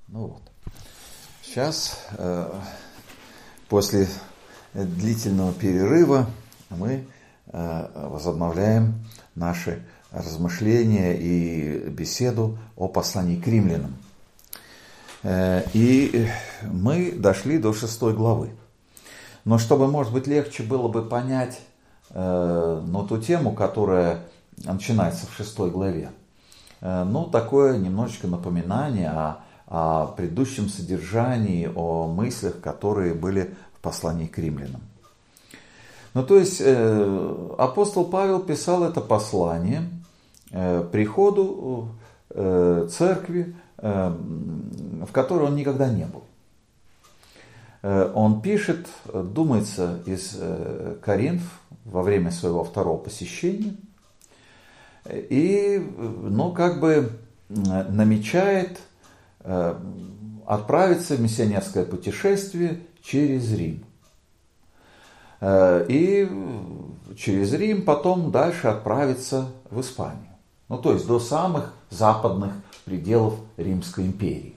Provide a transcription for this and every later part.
Ну вот. Сейчас, после длительного перерыва, мы возобновляем наши размышления и беседу о послании к римлянам. И мы дошли до 6 главы. Но чтобы, может быть, легче было бы понять ту тему, которая начинается в 6 главе, такое немножечко напоминание о предыдущем содержании, о мыслях, которые были в послании к римлянам. То есть апостол Павел писал это послание приходу церкви, в которой он никогда не был. Он пишет, думается, из Коринф во время своего второго посещения и, намечает отправиться в миссионерское путешествие через Рим. И через Рим потом дальше отправиться в Испанию. То есть до самых западных пределов Римской империи.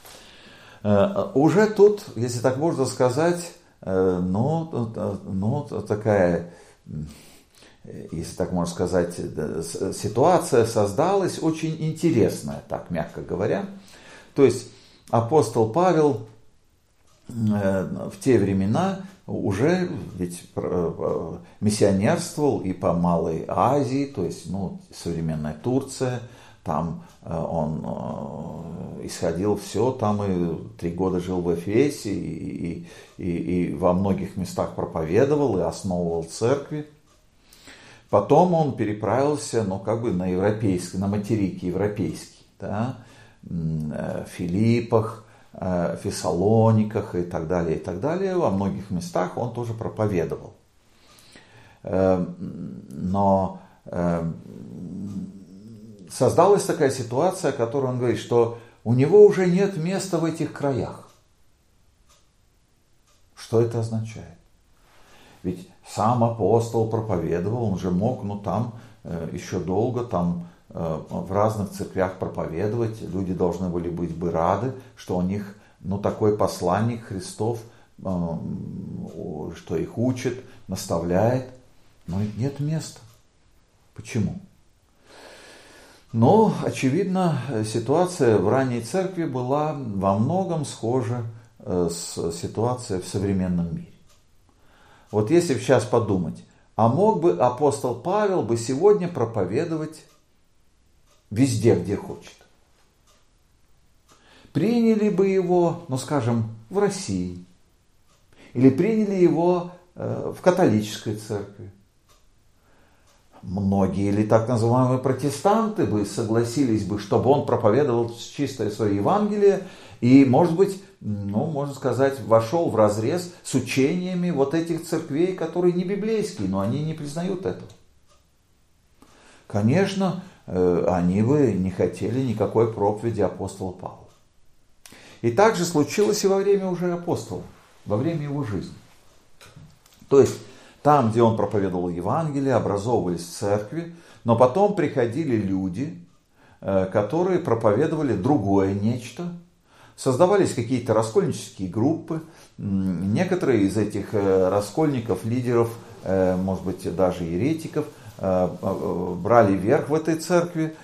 Уже тут, если так можно сказать, такая, если так можно сказать, ситуация создалась очень интересная, так мягко говоря. То есть апостол Павел в те времена уже ведь миссионерствовал и по Малой Азии, то есть современная Турция, там он исходил все, там и 3 года жил в Эфесе и во многих местах проповедовал и основывал церкви. Потом он переправился, на европейский, на материк европейский, да, в Филиппах, Фессалониках и так далее, во многих местах он тоже проповедовал. Но создалась такая ситуация, о которой он говорит, что у него уже нет места в этих краях. Что это означает? Ведь сам апостол проповедовал, он же мог, там еще долго там в разных церквях проповедовать, люди должны были быть бы рады, что у них такой посланник Христов, что их учит, наставляет, но нет места. Почему? Очевидно, ситуация в ранней церкви была во многом схожа с ситуацией в современном мире. Вот если сейчас подумать, а мог бы апостол Павел бы сегодня проповедовать везде, где хочет? Приняли бы его, в России. Или приняли его в католической церкви. Многие или так называемые протестанты бы согласились бы, чтобы он проповедовал чистое свое Евангелие и, может быть, можно сказать, вошел в разрез с учениями вот этих церквей, которые не библейские, но они не признают этого. Конечно, они бы не хотели никакой проповеди апостола Павла. И так же случилось и во время уже апостола, во время его жизни. То есть, там, где он проповедовал Евангелие, образовывались церкви, но потом приходили люди, которые проповедовали другое нечто, создавались какие-то раскольнические группы, некоторые из этих раскольников, лидеров, может быть, даже еретиков, брали верх в этой церкви,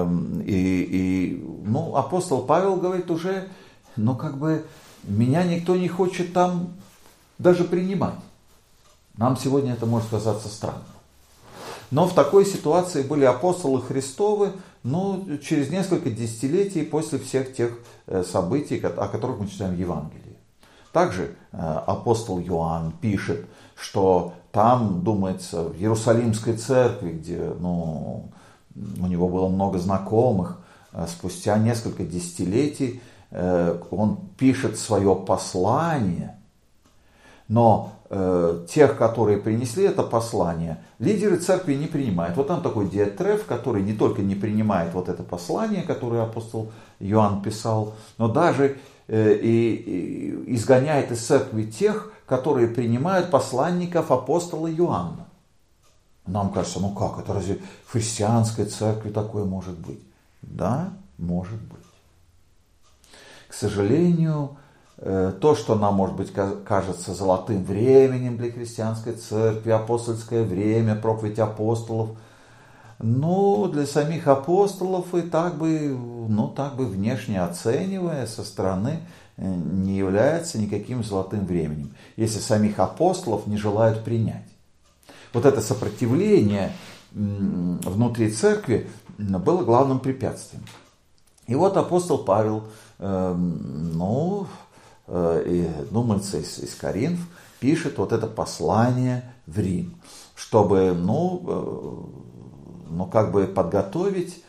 апостол Павел говорит уже, меня никто не хочет там даже принимать. Нам сегодня это может казаться странным. Но в такой ситуации были апостолы Христовы, через несколько десятилетий после всех тех событий, о которых мы читаем в Евангелии. Также апостол Иоанн пишет, что там, думается, в Иерусалимской церкви, где у него было много знакомых, спустя несколько десятилетий он пишет свое послание, но тех, которые принесли это послание, лидеры церкви не принимают. Вот там такой Диотреф, который не только не принимает вот это послание, которое апостол Иоанн писал, но даже и изгоняет из церкви тех, которые принимают посланников апостола Иоанна. Нам кажется, как это, разве в христианской церкви такое может быть? Да, может быть. К сожалению, то, что нам, может быть, кажется золотым временем для христианской церкви, апостольское время, проповедь апостолов, но для самих апостолов и так бы внешне оценивая со стороны, не является никаким золотым временем, если самих апостолов не желают принять. Вот это сопротивление внутри церкви было главным препятствием. И вот апостол Павел, думается, из Коринф, пишет вот это послание в Рим, чтобы, подготовить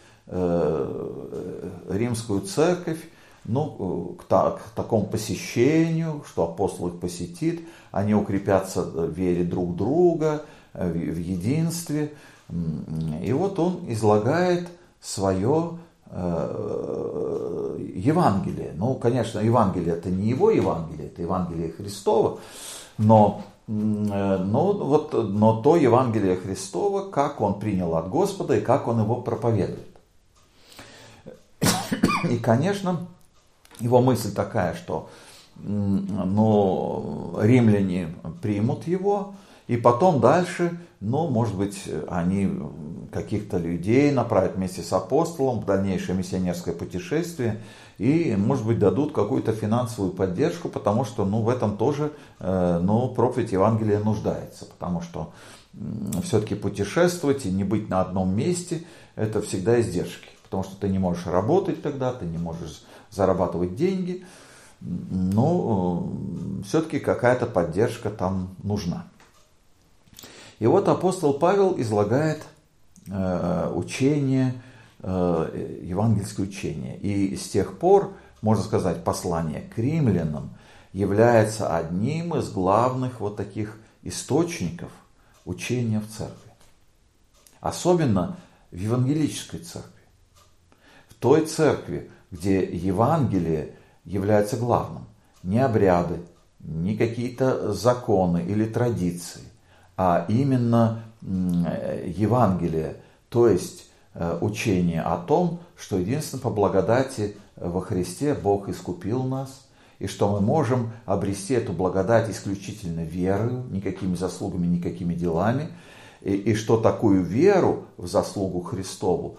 римскую церковь, к такому посещению, что апостол их посетит, они укрепятся в вере друг друга, в единстве. И вот он излагает свое Евангелие. Конечно, Евангелие это не его Евангелие, это Евангелие Христово, но то Евангелие Христово, как он принял от Господа и как он его проповедует. И, конечно, его мысль такая, что римляне примут его, и потом дальше, может быть, они каких-то людей направят вместе с апостолом в дальнейшее миссионерское путешествие и, может быть, дадут какую-то финансовую поддержку, потому что, в этом тоже, проповедь Евангелия нуждается, потому что все-таки путешествовать и не быть на одном месте – это всегда издержки, потому что ты не можешь работать тогда, ты не можешь зарабатывать деньги, но все-таки какая-то поддержка там нужна. И вот апостол Павел излагает учение, евангельское учение. И с тех пор, можно сказать, послание к римлянам является одним из главных вот таких источников учения в церкви. Особенно в евангелической церкви. В той церкви, где Евангелие является главным. Не обряды, не какие-то законы или традиции, а именно Евангелие, то есть учение о том, что единственно по благодати во Христе Бог искупил нас, и что мы можем обрести эту благодать исключительно верою, никакими заслугами, никакими делами, и что такую веру в заслугу Христову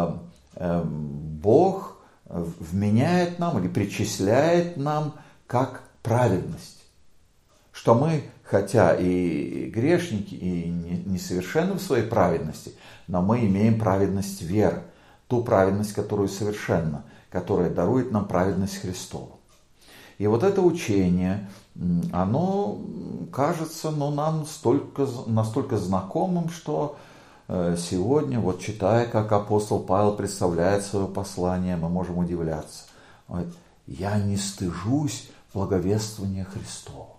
Бог вменяет нам или причисляет нам как праведность. Что мы, хотя и грешники, и несовершенны в своей праведности, но мы имеем праведность веры, ту праведность, которую совершенна, которая дарует нам праведность Христову. И вот это учение, оно кажется нам настолько знакомым, что сегодня, вот читая, как апостол Павел представляет свое послание, мы можем удивляться. Он говорит: «Я не стыжусь благовествования Христова».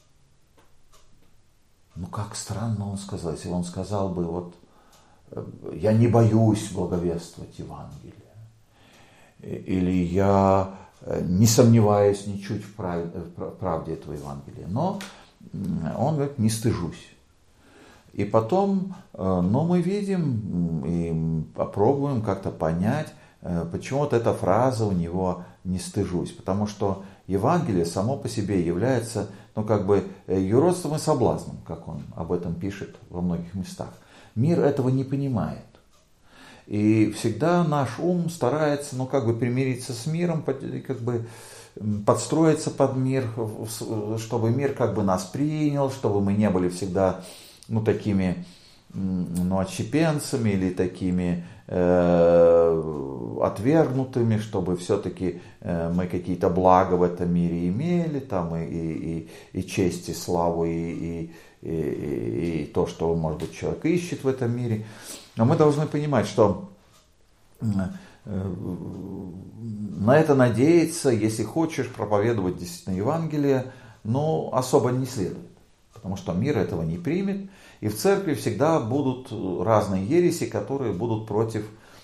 Как странно он сказал, если он сказал бы, я не боюсь благовествовать Евангелие, или я не сомневаюсь ничуть в правде этого Евангелия, но он говорит: не стыжусь. И потом, мы видим и попробуем как-то понять, почему вот эта фраза у него «не стыжусь», потому что Евангелие само по себе является, юродством и соблазном, как он об этом пишет во многих местах. Мир этого не понимает. И всегда наш ум старается, примириться с миром, подстроиться под мир, чтобы мир нас принял, чтобы мы не были всегда, такими, отщепенцами или такими отвергнутыми, чтобы все-таки мы какие-то блага в этом мире имели, и честь, и славу, и то, что, может быть, человек ищет в этом мире. Но мы должны понимать, что на это надеяться, если хочешь проповедовать действительно Евангелие, особо не следует. Потому что мир этого не примет. И в церкви всегда будут разные ереси, которые будут против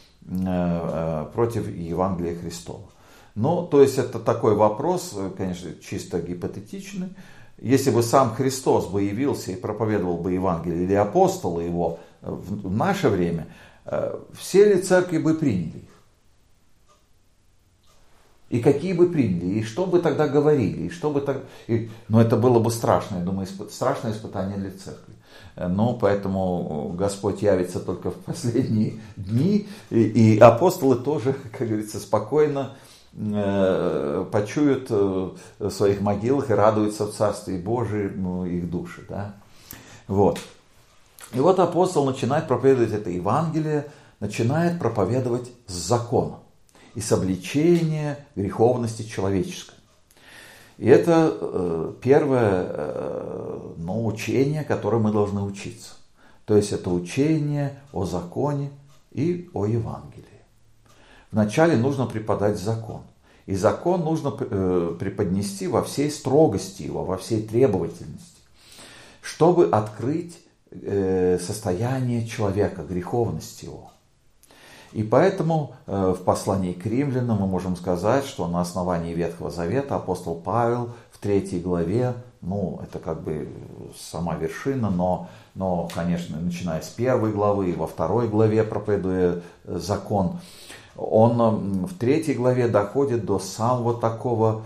Евангелия Христова. То есть это такой вопрос, конечно, чисто гипотетичный. Если бы сам Христос бы явился и проповедовал бы Евангелие, или апостолы его в наше время, все ли церкви бы приняли их? И какие бы приняли, и что бы тогда говорили, и что бы так... Но это было бы страшно, я думаю, страшное испытание для церкви. Но поэтому Господь явится только в последние дни, и апостолы тоже, как говорится, спокойно почуют в своих могилах и радуются в Царстве Божьем их души. Да? Вот. И вот апостол начинает проповедовать это Евангелие, начинает проповедовать с закона и с обличения греховности человеческой. И это первое учение, которое мы должны учиться. То есть это учение о законе и о Евангелии. Вначале нужно преподать закон. И закон нужно преподнести во всей строгости его, во всей требовательности, чтобы открыть состояние человека, греховность его. И поэтому в послании к римлянам мы можем сказать, что на основании Ветхого Завета апостол Павел в 3 главе, это как бы сама вершина, но, конечно, начиная с 1 главы и во 2 главе проповедуя закон, он в 3 главе доходит до самого такого,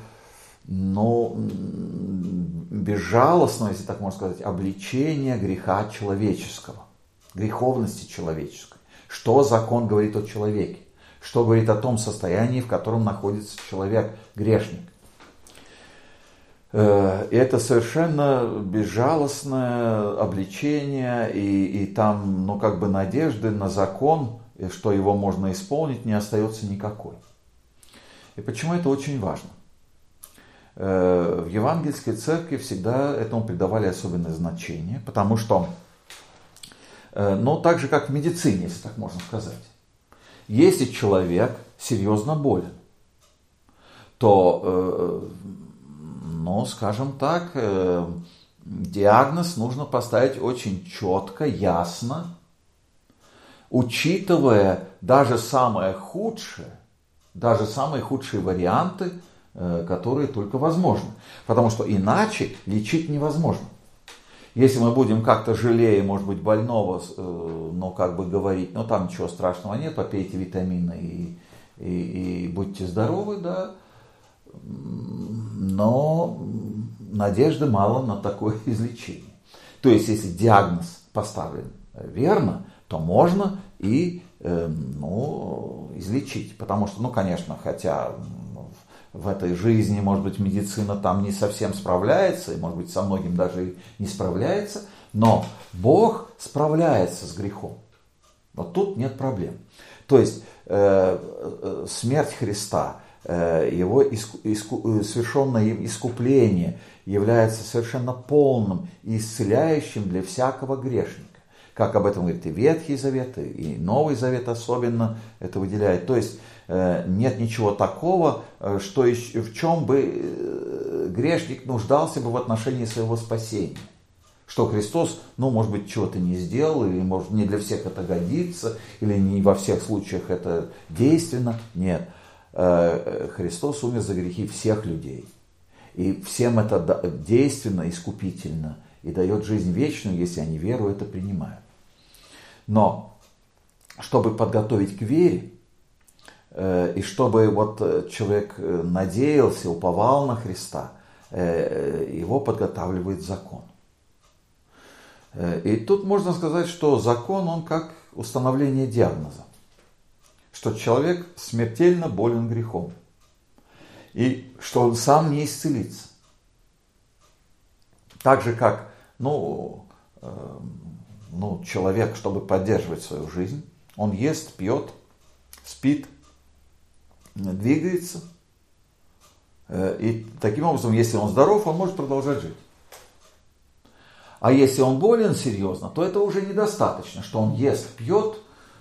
безжалостного, если так можно сказать, обличения греха человеческого, греховности человеческой. Что закон говорит о человеке? Что говорит о том состоянии, в котором находится человек, грешник? Это совершенно безжалостное обличение, и там, надежды на закон, что его можно исполнить, не остается никакой. И почему это очень важно? В евангельской церкви всегда этому придавали особенное значение, потому что, так же как в медицине, если так можно сказать, если человек серьезно болен, то, скажем так, диагноз нужно поставить очень четко, ясно, учитывая даже самые худшие варианты, которые только возможны. Потому что иначе лечить невозможно. Если мы будем как-то жалея, может быть, больного, говорить, там ничего страшного нет, попейте витамины и будьте здоровы, да, но надежды мало на такое излечение. То есть, если диагноз поставлен верно, то можно и излечить. Потому что, конечно, хотя в этой жизни, может быть, медицина там не совсем справляется, и, может быть, со многим даже и не справляется, но Бог справляется с грехом. Вот тут нет проблем. То есть, смерть Христа, его совершенное им искупление является совершенно полным и исцеляющим для всякого грешника. Как об этом говорит и Ветхий Завет, и Новый Завет особенно это выделяет. То есть нет ничего такого, в чем бы грешник нуждался бы в отношении своего спасения. Что Христос, может быть, чего-то не сделал, или, может, не для всех это годится, или не во всех случаях это действенно. Нет. Христос умер за грехи всех людей. И всем это действенно, искупительно, и дает жизнь вечную, если они веру это принимают. Но, чтобы подготовить к вере, и чтобы человек надеялся, уповал на Христа, его подготавливает закон. И тут можно сказать, что закон, он как установление диагноза. Что человек смертельно болен грехом. И что он сам не исцелится. Так же, как человек, чтобы поддерживать свою жизнь, он ест, пьет, спит, двигается. И таким образом, если он здоров, он может продолжать жить. А если он болен серьезно, то это уже недостаточно, что он ест, пьет,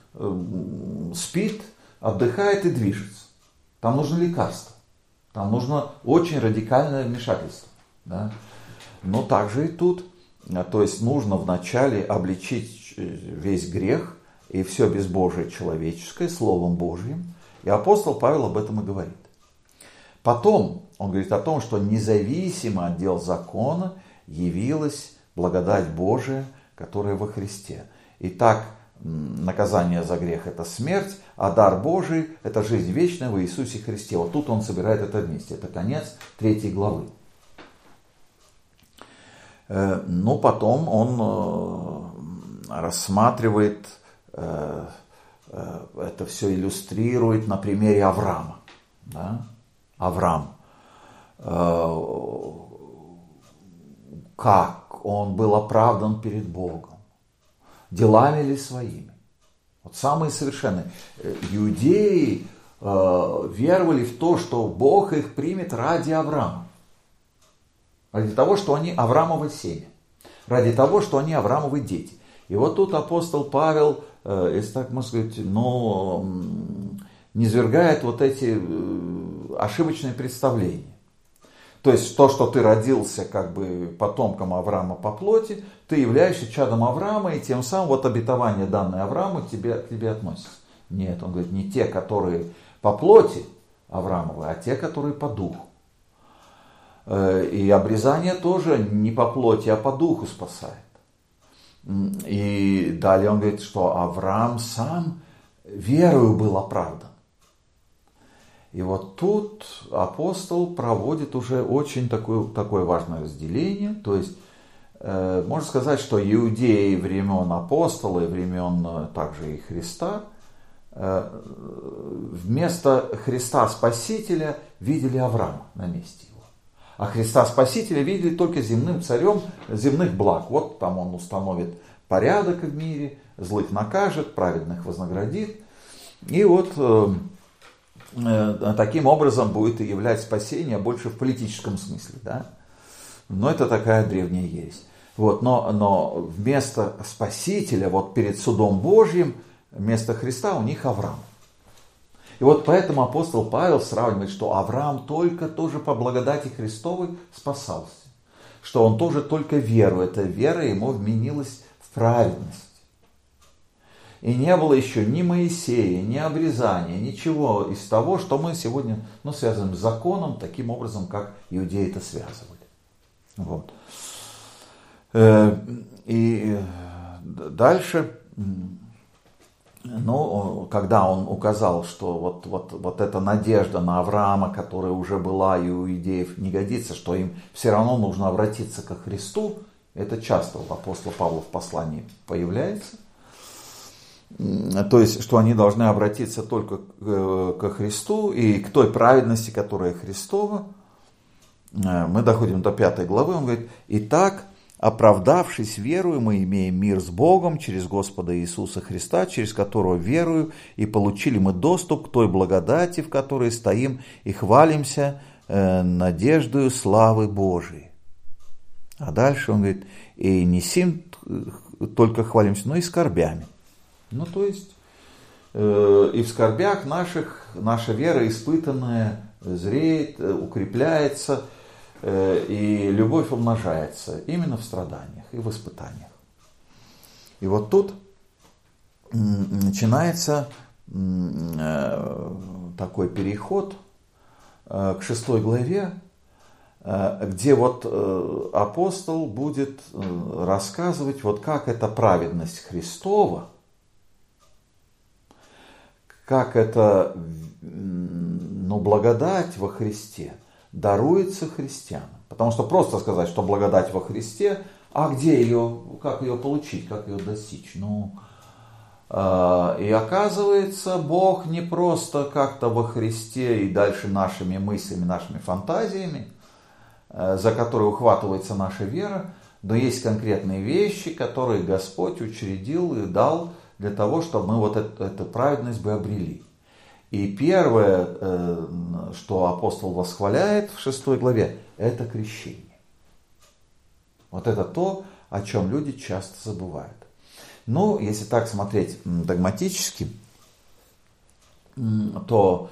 спит, отдыхает и движется. Там нужно лекарство. Там нужно очень радикальное вмешательство. Да? Но также и тут. То есть нужно вначале обличить весь грех и все безбожие человеческое Словом Божьим. И апостол Павел об этом и говорит. Потом он говорит о том, что независимо от дел закона явилась благодать Божия, которая во Христе. Итак, наказание за грех – это смерть, а дар Божий – это жизнь вечная в Иисусе Христе. Вот тут он собирает это вместе. Это конец 3 главы. Ну, потом он рассматривает, это все иллюстрирует на примере Авраама. Да? Авраам. Как он был оправдан перед Богом. Делами ли своими. Вот самые совершенные. Иудеи веровали в то, что Бог их примет ради Авраама. Ради того, что они Авраамово семя. Ради того, что они Авраамовы дети. И вот тут апостол Павел, если так можно сказать, низвергает вот эти ошибочные представления. То есть то, что ты родился как бы потомком Авраама по плоти, ты являешься чадом Авраама, и тем самым вот обетование, данное Аврааму, к тебе относится. Нет, он говорит, не те, которые по плоти Авраамовы, а те, которые по духу. И обрезание тоже не по плоти, а по духу спасает. И далее он говорит, что Авраам сам верою был оправдан. И вот тут апостол проводит уже очень такое важное разделение. То есть, можно сказать, что иудеи времен апостола и времен также и Христа, вместо Христа Спасителя видели Авраама на месте его. А Христа Спасителя видели только земным царем земных благ. Вот там он установит порядок в мире, злых накажет, праведных вознаградит. И вот таким образом будет и являть спасение больше в политическом смысле. Да? Но это такая древняя ересь. Вот, но вместо Спасителя, вот перед судом Божьим, вместо Христа у них Авраам. И вот поэтому апостол Павел сравнивает, что Авраам только тоже по благодати Христовой спасался. Что он тоже только веру, эта вера ему вменилась в праведность. И не было еще ни Моисея, ни обрезания, ничего из того, что мы сегодня связываем с законом, таким образом, как иудеи это связывали. Вот. И дальше, когда он указал, что вот эта надежда на Авраама, которая уже была и у иудеев, не годится, что им все равно нужно обратиться ко Христу, это часто у апостола Павла в послании появляется. То есть, что они должны обратиться только ко Христу и к той праведности, которая Христова. Мы доходим до 5 главы, он говорит, «Итак, оправдавшись верою, мы имеем мир с Богом через Господа Иисуса Христа, через которого верую, и получили мы доступ к той благодати, в которой стоим, и хвалимся надеждою славы Божией». А дальше он говорит, «И не сим только хвалимся, но и скорбями». То есть, и в скорбях наших наша вера испытанная зреет, укрепляется, и любовь умножается именно в страданиях и в испытаниях. И вот тут начинается такой переход к 6 главе, где вот апостол будет рассказывать, вот как эта праведность Христова, как эта благодать во Христе даруется христианам. Потому что просто сказать, что благодать во Христе, а где ее, как ее получить, как ее достичь? И оказывается, Бог не просто как-то во Христе и дальше нашими мыслями, нашими фантазиями, за которые ухватывается наша вера, но есть конкретные вещи, которые Господь учредил и дал для того, чтобы мы вот эту праведность бы обрели. И первое, что апостол восхваляет в 6 главе, это крещение. Вот это то, о чем люди часто забывают. Если так смотреть догматически, то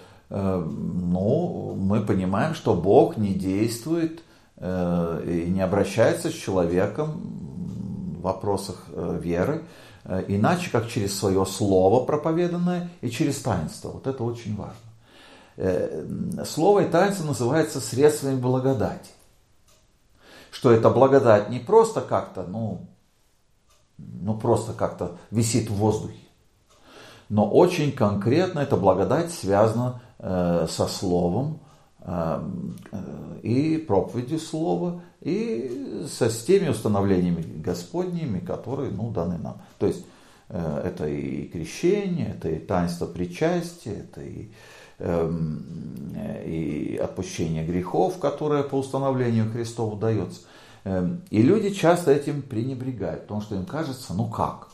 мы понимаем, что Бог не действует и не обращается с человеком в вопросах веры, иначе, как через свое слово проповеданное и через таинство. Вот это очень важно. Слово и таинство называется средствами благодати. Что эта благодать не просто как-то, просто как-то висит в воздухе. Но очень конкретно эта благодать связана со словом и проповедью слова, и со теми установлениями Господними, которые даны нам. То есть это и крещение, это и таинство причастия, это и отпущение грехов, которое по установлению Христову дается. И люди часто этим пренебрегают, потому что им кажется, как?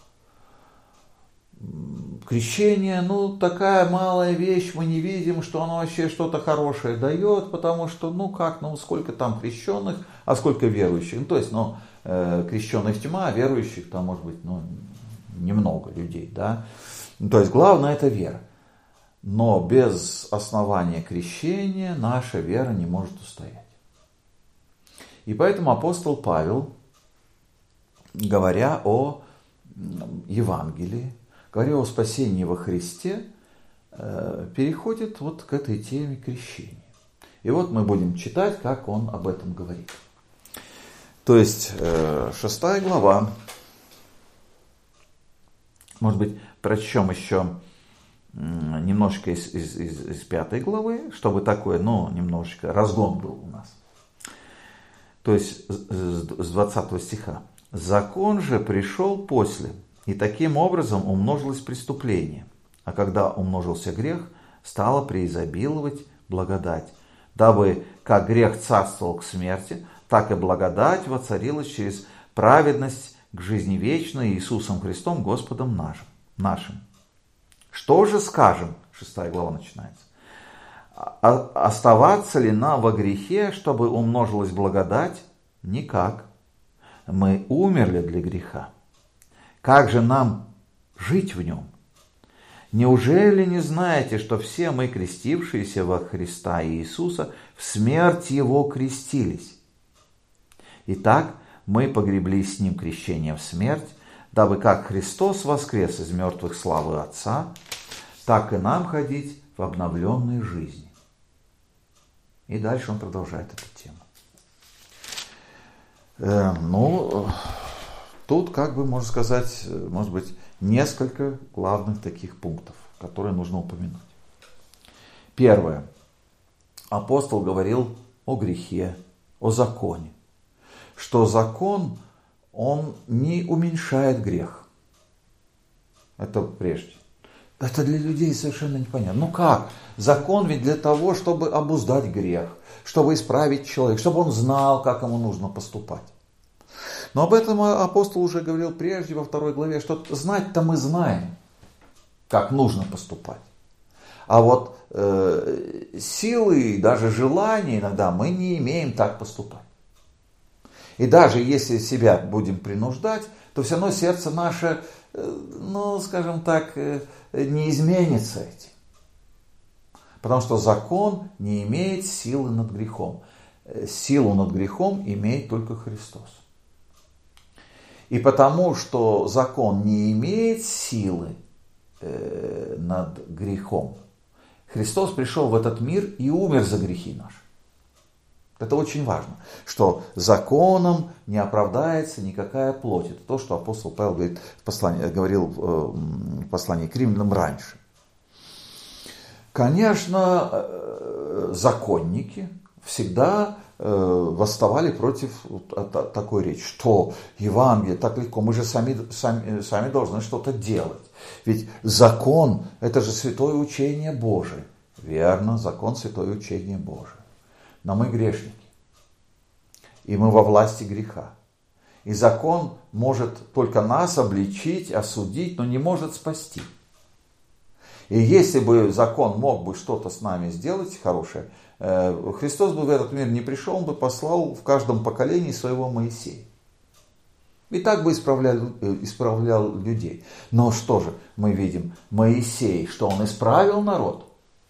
Крещение, такая малая вещь, мы не видим, что оно вообще что-то хорошее дает, потому что, сколько там крещенных, а сколько верующих. То есть, крещенных тьма, а верующих там может быть, немного людей, да. То есть, главное это вера. Но без основания крещения наша вера не может устоять. И поэтому апостол Павел, говоря о Евангелии, говоря о спасении во Христе, переходит к этой теме крещения. И мы будем читать, как он об этом говорит. То есть 6 глава, может быть, прочтем еще немножко из 5 главы, чтобы такой, немножечко разгон был у нас. То есть с 20 стиха. «Закон же пришел после, и таким образом умножилось преступление. А когда умножился грех, стало преизобиловать благодать, дабы как грех царствовал к смерти, так и благодать воцарилась через праведность к жизни вечной Иисусом Христом Господом нашим. Что же скажем?» 6 глава начинается. «Оставаться ли нам во грехе, чтобы умножилась благодать? Никак. Мы умерли для греха. Как же нам жить в нем? Неужели не знаете, что все мы, крестившиеся во Христа Иисуса, в смерть Его крестились? Итак, мы погреблись с Ним крещением в смерть, дабы как Христос воскрес из мертвых славы Отца, так и нам ходить в обновленной жизни». И дальше он продолжает эту тему. Тут, можно сказать, может быть, несколько главных таких пунктов, которые нужно упомянуть. Первое. Апостол говорил о грехе, о законе. Что закон, он не уменьшает грех. Это прежде. Это для людей совершенно непонятно. Как? Закон ведь для того, чтобы обуздать грех, чтобы исправить человека, чтобы он знал, как ему нужно поступать. Но об этом апостол уже говорил прежде, во 2 главе, что знать-то мы знаем, как нужно поступать. А силы и даже желания иногда мы не имеем так поступать. И даже если себя будем принуждать, то все равно сердце наше, скажем так, не изменится этим. Потому что закон не имеет силы над грехом. Силу над грехом имеет только Христос. И потому что закон не имеет силы над грехом, Христос пришел в этот мир и умер за грехи наши. Это очень важно, что законом не оправдается никакая плоть. Это то, что апостол Павел говорил в послании к римлянам раньше. Конечно, законники всегда восставали против такой речи, что Евангелие так легко, мы же сами должны что-то делать. Ведь закон – это же святое учение Божие. Верно, закон – святое учение Божие. Но мы грешники, и мы во власти греха. И закон может только нас обличить, осудить, но не может спасти. И если бы закон мог бы что-то с нами сделать хорошее, Христос бы в этот мир не пришел, он бы послал в каждом поколении своего Моисея. И так бы исправлял людей. Но что же мы видим? Моисей, что он исправил народ?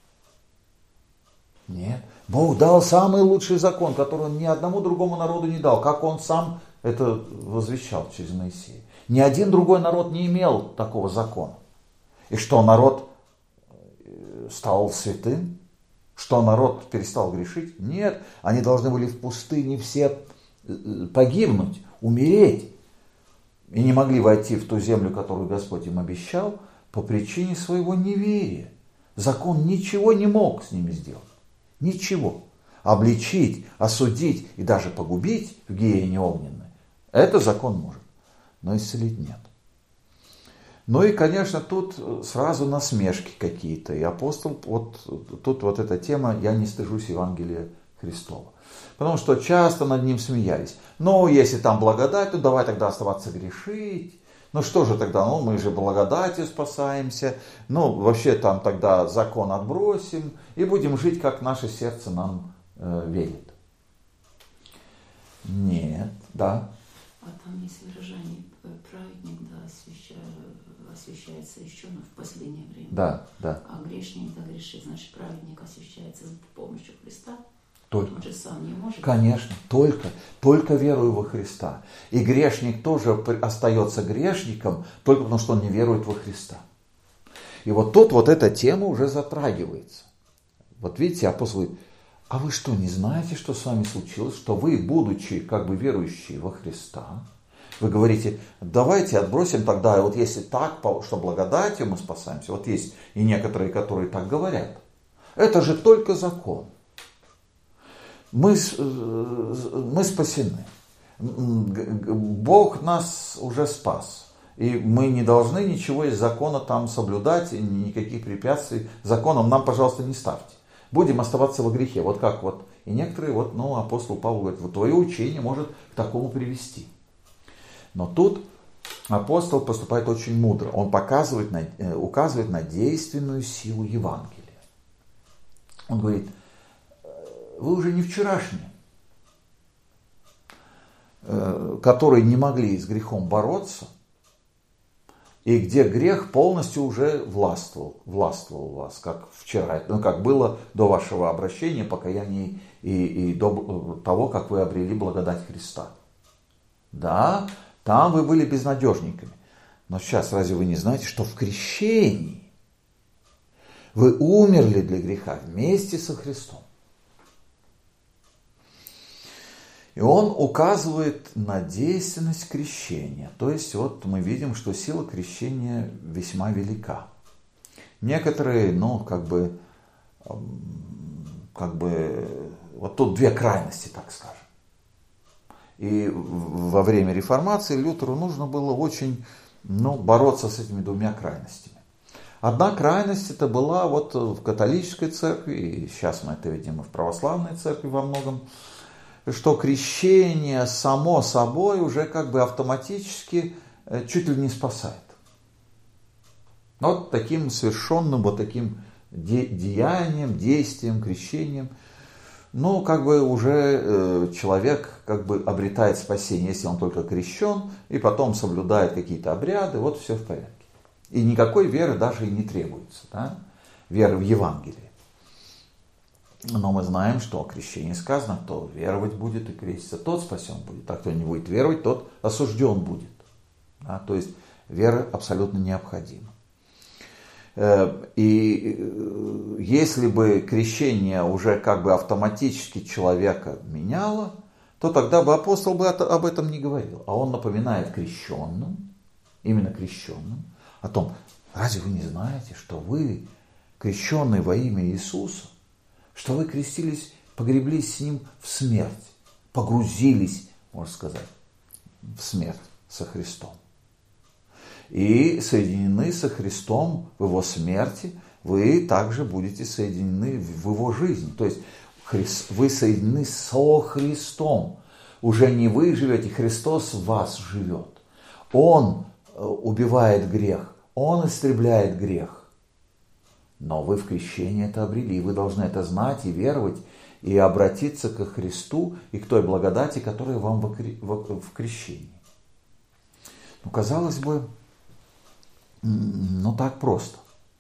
Нет. Бог дал самый лучший закон, который он ни одному другому народу не дал, как он сам это возвещал через Моисея. Ни один другой народ не имел такого закона. И что народ стал святым? Что народ перестал грешить? Нет, они должны были в пустыне все погибнуть, умереть. и не могли войти в ту землю, которую Господь им обещал, по причине своего неверия. Закон ничего не мог с ними сделать. Ничего. Обличить, осудить и даже погубить в гиене огненной, это закон может, но исцелить нет. Ну и, конечно, тут сразу насмешки какие-то. И апостол, вот тут вот эта тема «я не стыжусь Евангелия Христова». Потому что часто над ним смеялись. Ну, если там благодать, то давай тогда оставаться грешить. Ну что же тогда, ну мы же благодатью спасаемся. Ну, вообще там тогда закон отбросим и будем жить, как наше сердце нам верит. Нет, да. А там есть выражение праведник, да, освящается еще в последнее время. Да, да. А грешник, да, грешит, значит, праведник освящается с помощью Христа. Только. Он же сам не может. Конечно, только верую во Христа. И грешник тоже остается грешником, только потому что он не верует во Христа. И вот тут вот эта тема уже затрагивается. Вот видите, апостол говорит, а вы что, не знаете, что с вами случилось? Что вы, будучи как бы верующие во Христа, вы говорите, давайте отбросим тогда, вот если так, что благодатью мы спасаемся, вот есть и некоторые, которые так говорят, это же только закон. Мы спасены. Бог нас уже спас. И мы не должны ничего из закона там соблюдать, никаких препятствий законом нам, пожалуйста, не ставьте. Будем оставаться во грехе. Вот как вот. И некоторые, вот, ну, апостол Павел говорит, вот твое учение может к такому привести. Но тут апостол поступает очень мудро. Он указывает на действенную силу Евангелия. Он говорит, вы уже не вчерашние, которые не могли с грехом бороться, и где грех полностью уже властвовал у вас, как вчера, ну, как было до вашего обращения, покаяния и до того, как вы обрели благодать Христа. Да, там вы были безнадежниками. Но сейчас разве вы не знаете, что в крещении вы умерли для греха вместе со Христом? И он указывает на действенность крещения. То есть вот мы видим, что сила крещения весьма велика. Некоторые, ну, как бы, вот тут две крайности, так скажем. И во время реформации Лютеру нужно было очень, ну, бороться с этими двумя крайностями. Одна крайность это была вот в католической церкви, и сейчас мы это видим и в православной церкви во многом, что крещение само собой уже как бы автоматически чуть ли не спасает. Вот таким совершенным, вот таким деянием, действием, крещением, ну, как бы уже человек как бы обретает спасение, если он только крещен, и потом соблюдает какие-то обряды, вот все в порядке. И никакой веры даже и не требуется, да? Веры в Евангелие. Но мы знаем, что о крещении сказано, кто веровать будет и креститься, тот спасен будет. А кто не будет веровать, тот осужден будет. Да? То есть вера абсолютно необходима. И если бы крещение уже как бы автоматически человека меняло, то тогда бы апостол бы об этом не говорил. А он напоминает крещенным, именно крещенным, о том, разве вы не знаете, что вы, крещенные во имя Иисуса, что вы крестились, погреблись с Ним в смерть, погрузились, можно сказать, в смерть со Христом. И соединены со Христом в Его смерти, вы также будете соединены в Его жизни. То есть вы соединены со Христом. Уже не вы живете, Христос в вас живет. Он убивает грех, Он истребляет грех. Но вы в крещении это обрели, и вы должны это знать и веровать, и обратиться ко Христу и к той благодати, которая вам в крещении. Ну, казалось бы, ну так просто.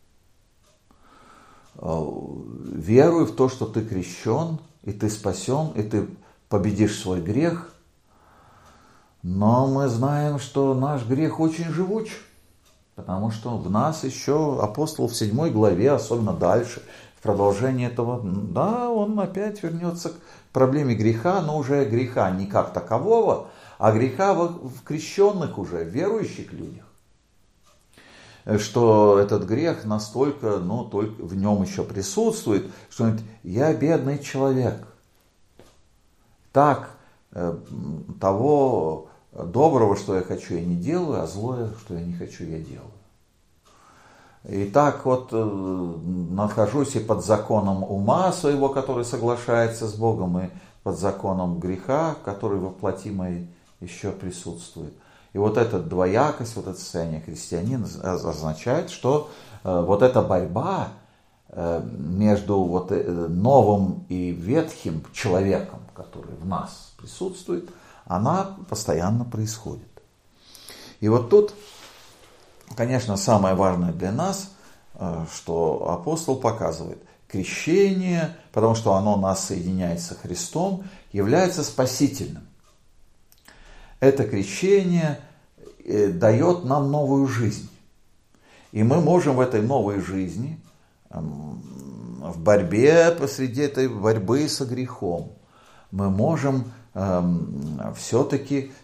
Веруй в то, что ты крещен, и ты спасен, и ты победишь свой грех. Но мы знаем, что наш грех очень живуч. Потому что в нас еще апостол в 7 главе, особенно дальше, в продолжении этого, да, он опять вернется к проблеме греха, но уже греха не как такового, а греха в крещенных уже, в верующих людях. Что этот грех настолько, только в нем еще присутствует, что он говорит, я бедный человек. Так, того доброго, что я хочу, я не делаю, а злое, что я не хочу, я делаю. И так нахожусь и под законом ума своего, который соглашается с Богом, и под законом греха, который во плоти моей еще присутствует. И эта двоякость, это состояние христианина означает, что эта борьба между новым и ветхим человеком, который в нас присутствует, она постоянно происходит. И тут, конечно, самое важное для нас, что апостол показывает, крещение, потому что оно нас соединяет со Христом, является спасительным. Это крещение дает нам новую жизнь. И мы можем в этой новой жизни, в борьбе, посреди этой борьбы со грехом, мы можем все-таки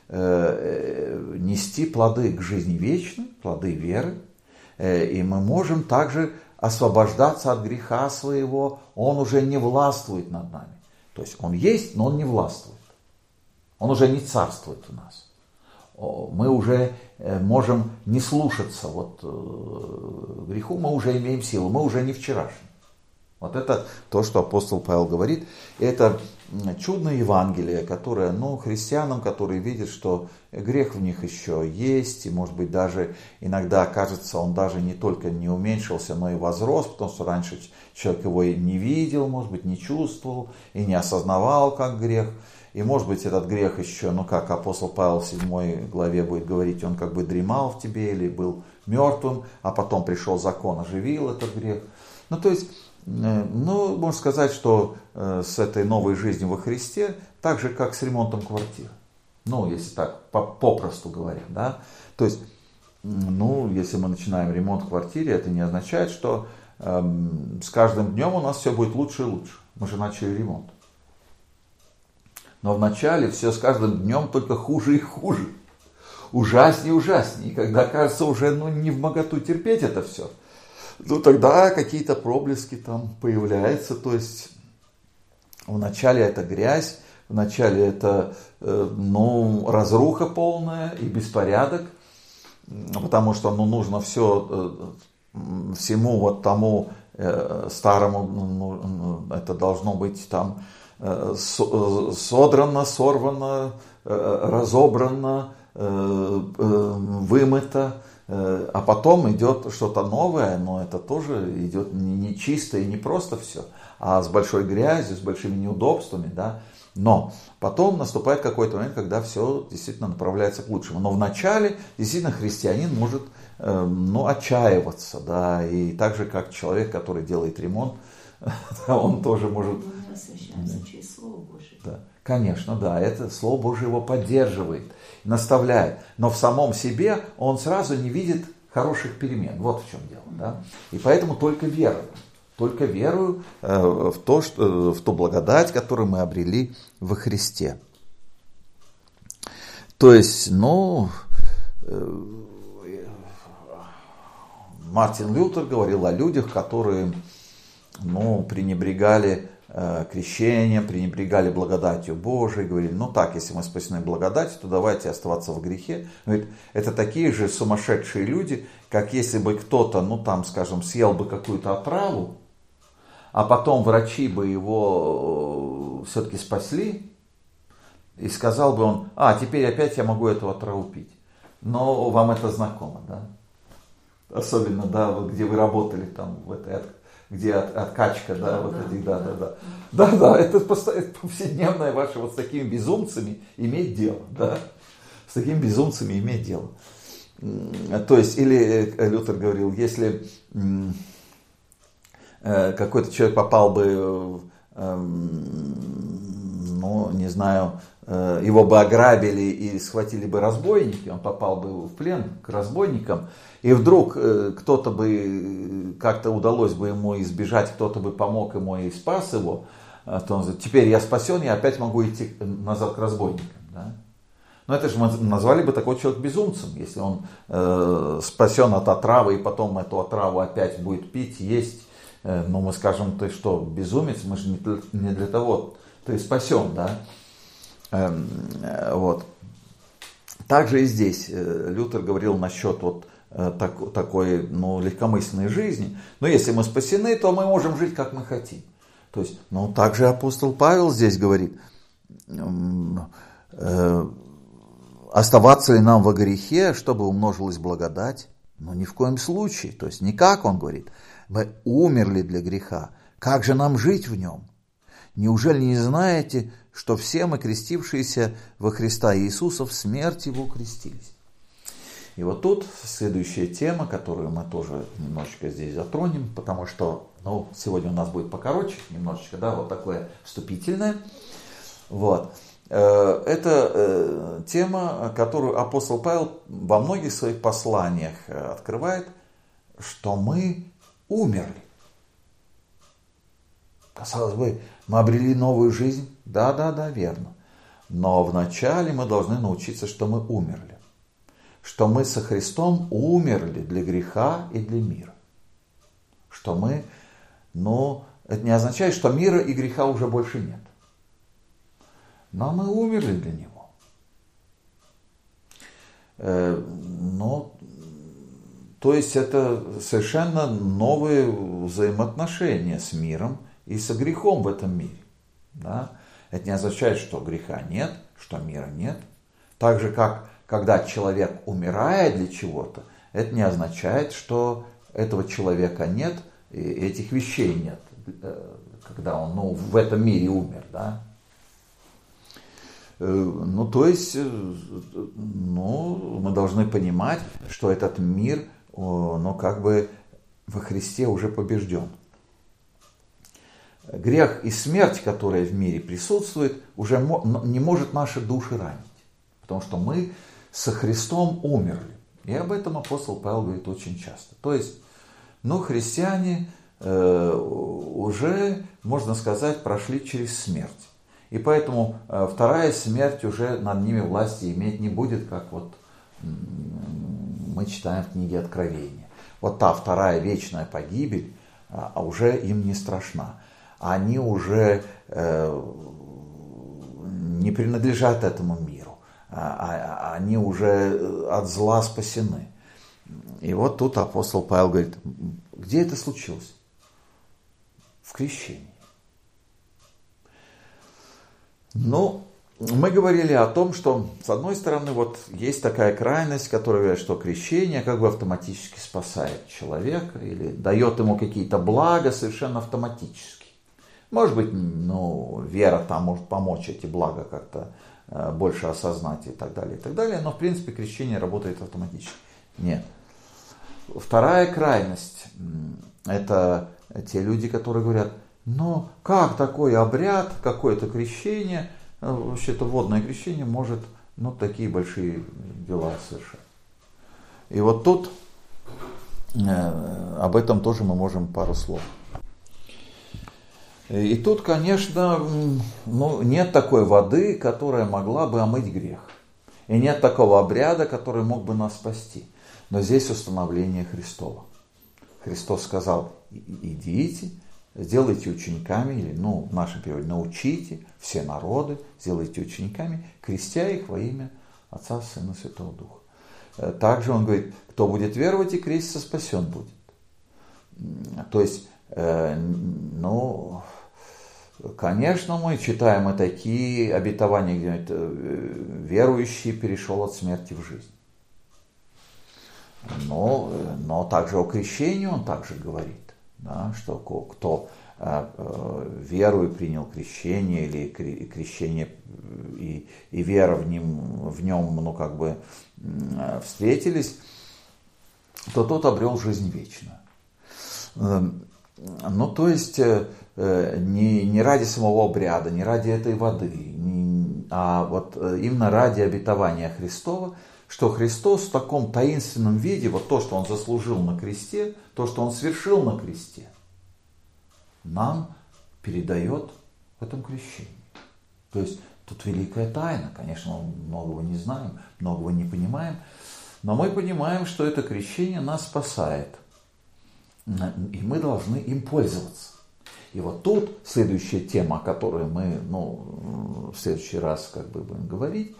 нести плоды к жизни вечной, плоды веры. И мы можем также освобождаться от греха своего. Он уже не властвует над нами. То есть он есть, но он не властвует. Он уже не царствует у нас. Мы уже можем не слушаться греху, мы уже имеем силу, мы уже не вчерашние. Это то, что апостол Павел говорит. Это чудное Евангелие, которое, христианам, которые видят, что грех в них еще есть, и, может быть, даже иногда кажется, он даже не только не уменьшился, но и возрос, потому что раньше человек его и не видел, может быть, не чувствовал и не осознавал как грех. И, может быть, этот грех еще, как апостол Павел в 7 главе будет говорить, он как бы дремал в тебе или был мертвым, а потом пришел закон, оживил этот грех. То есть, можно сказать, что с этой новой жизнью во Христе, так же, как с ремонтом квартиры. Если так, попросту говоря, да. То есть, если мы начинаем ремонт в квартире, это не означает, что с каждым днем у нас все будет лучше и лучше. Мы же начали ремонт. Но вначале все с каждым днем только хуже и хуже. Ужаснее и ужаснее. И когда кажется уже не вмоготу терпеть это все, тогда какие-то проблески там появляются. То есть вначале это грязь, вначале это разруха полная и беспорядок. Потому что нужно всему тому старому, это должно быть там содрано, сорвано, разобрано, вымыто, а потом идет что-то новое, но это тоже идет не чисто и не просто все, а с большой грязью, с большими неудобствами, да. Но потом наступает какой-то момент, когда все действительно направляется к лучшему. Но вначале действительно христианин может отчаиваться, да, и так же, как человек, который делает ремонт, он тоже может... Мы освящаемся через Слово Божие. Да, конечно, да, это Слово Божие его поддерживает, наставляет. Но в самом себе он сразу не видит хороших перемен. Вот в чем дело. Да? И поэтому только верою в ту благодать, которую мы обрели во Христе. То есть, Мартин Лютер говорил о людях, которые пренебрегали крещением, пренебрегали благодатью Божией, говорили, если мы спасены благодатью, то давайте оставаться в грехе. Говорит, это такие же сумасшедшие люди, как если бы кто-то, съел бы какую-то отраву, а потом врачи бы его все-таки спасли, и сказал бы он, теперь опять я могу эту отраву пить. Но вам это знакомо, да? Особенно, да, где вы работали там в этой где откачка, да, это повседневное ваше с такими безумцами иметь дело, да, с такими безумцами иметь дело. То есть, или Лютер говорил, если какой-то человек попал бы, его бы ограбили и схватили бы разбойники, он попал бы в плен к разбойникам, и вдруг кто-то бы, как-то удалось бы ему избежать, кто-то бы помог ему и спас его, то он говорит, теперь я спасен, я опять могу идти назад к разбойникам. Да? Но это же мы назвали бы такого человека безумцем, если он спасен от отравы и потом эту отраву опять будет пить, есть. Но мы скажем, ты что, безумец, мы же не для того, ты спасен, да? Вот. Также и здесь Лютер говорил насчет вот такой, ну, легкомысленной жизни. Но если мы спасены, то мы можем жить, как мы хотим. То есть, ну, также апостол Павел здесь говорит, оставаться ли нам во грехе, чтобы умножилась благодать? Ну, ни в коем случае. То есть, никак, он говорит, мы умерли для греха. Как же нам жить в нем? Неужели не знаете, что все мы, крестившиеся во Христа Иисуса, в смерть Его крестились? И вот тут следующая тема, которую мы тоже немножечко здесь затронем, потому что, ну, сегодня у нас будет покороче немножечко, да, вот такое вступительное. Вот. Это тема, которую апостол Павел во многих своих посланиях открывает, что мы умерли. Казалось бы, мы обрели новую жизнь. Да, верно. Но вначале мы должны научиться, что мы умерли. Что мы со Христом умерли для греха и для мира. Что мы, ну, это не означает, что мира и греха уже больше нет. Но мы умерли для него. Но, то есть это совершенно новые взаимоотношения с миром и со грехом в этом мире. Да? Это не означает, что греха нет, что мира нет. Так же, как когда человек умирает для чего-то, это не означает, что этого человека нет, и этих вещей нет, когда он, ну, в этом мире умер. Да? Ну, то есть, ну, мы должны понимать, что этот мир, ну, как бы во Христе уже побежден. Грех и смерть, которая в мире присутствует, уже не может наши души ранить. Потому что мы со Христом умерли. И об этом апостол Павел говорит очень часто. То есть, ну, христиане уже, можно сказать, прошли через смерть. И поэтому вторая смерть уже над ними власти иметь не будет, как вот мы читаем в книге Откровения. Вот та вторая вечная погибель уже им не страшна. Они уже не принадлежат этому миру. Они уже от зла спасены. И вот тут апостол Павел говорит, где это случилось? В крещении. Ну, мы говорили о том, что, с одной стороны, вот есть такая крайность, которая говорит, что крещение как бы автоматически спасает человека или дает ему какие-то блага совершенно автоматически. Может быть, ну, вера там может помочь эти блага как-то больше осознать и так далее, но в принципе крещение работает автоматически. Нет. Вторая крайность – это те люди, которые говорят, ну, как такой обряд, какое-то крещение, вообще-то водное крещение может, ну, такие большие дела совершать. И вот тут об этом тоже мы можем пару слов. И тут, конечно, ну, нет такой воды, которая могла бы омыть грех. И нет такого обряда, который мог бы нас спасти. Но здесь установление Христова. Христос сказал, идите, сделайте учениками, или, ну, в нашем переводе, научите все народы, сделайте учениками, крестя их во имя Отца, Сына, Святого Духа. Также он говорит, кто будет веровать и креститься, спасен будет. То есть, ну, конечно, мы читаем и такие обетования, где верующий перешел от смерти в жизнь. Но также о крещении он также говорит, да, что кто верою принял крещение, или крещение и вера в нем, ну, как бы встретились, то тот обрел жизнь вечную. Ну, то есть, не ради самого обряда, не ради этой воды, а вот именно ради обетования Христова, что Христос в таком таинственном виде, вот то, что Он заслужил на кресте, то, что Он совершил на кресте, нам передает в этом крещении. То есть, Тут великая тайна. Конечно, мы многого не знаем, многого не понимаем, но мы понимаем, что это крещение нас спасает. И мы должны им пользоваться. И вот тут следующая тема, о которой мы в следующий раз будем говорить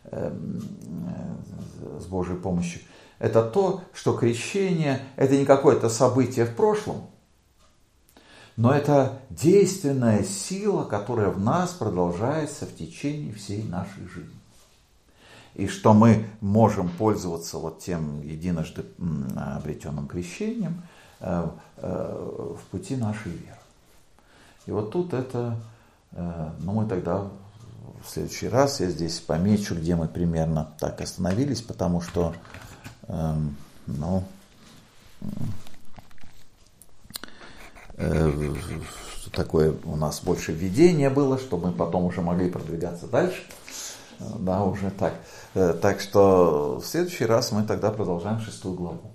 с Божьей помощью, это то, что крещение – это не какое-то событие в прошлом, но это действенная сила, которая в нас продолжается в течение всей нашей жизни. И что мы можем пользоваться вот тем единожды обретенным крещением в пути нашей веры. И вот тут это, мы тогда в следующий раз, я здесь помечу, где мы примерно так остановились, потому что, такое у нас больше введение было, что мы потом уже могли продвигаться дальше. Да, уже так. Так что в следующий раз мы тогда продолжаем 6 главу.